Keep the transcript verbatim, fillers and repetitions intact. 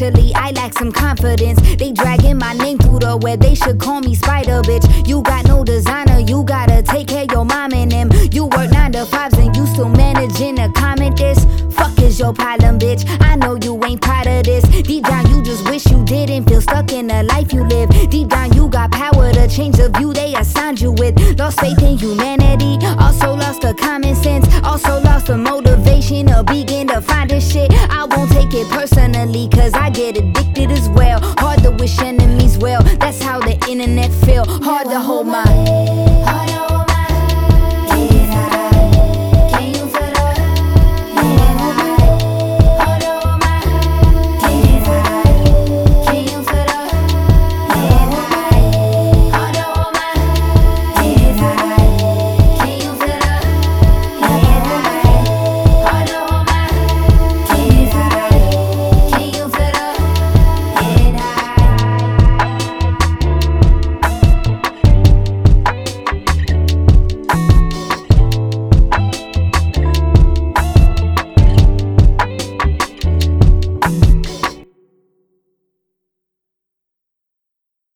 Naturally, I lack some confidence. They dragging my name through the web, they should call me Spider, bitch. You got no designer, you gotta take care of your mom and them. You work nine to fives and you still managing to comment this. Fuck is your problem, bitch? I know you ain't proud of this. Deep down, you just wish you didn't feel stuck in the life you live. Deep down, you got power to change the view they assigned you with. Lost faith in humanity, also lost the common sense, also lost the motivation to begin to find this shit. I won't take it personally, cause I get addicted as well. Hard to wish enemies well, that's how the internet feel. Hard to hold my